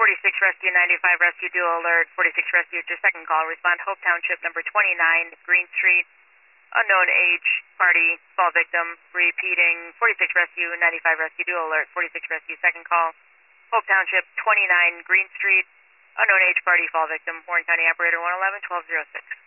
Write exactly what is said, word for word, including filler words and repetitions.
forty-six Rescue ninety-five Rescue Dual Alert, forty-six Rescue, your second call. Respond Hope Township, number twenty-nine, Green Street, unknown age, party, fall victim. Repeating, forty-six Rescue ninety-five Rescue Dual Alert, forty-six Rescue, second call. Hope Township, twenty-nine, Green Street, unknown age, party, fall victim. Warren County Operator one eleven, twelve oh six.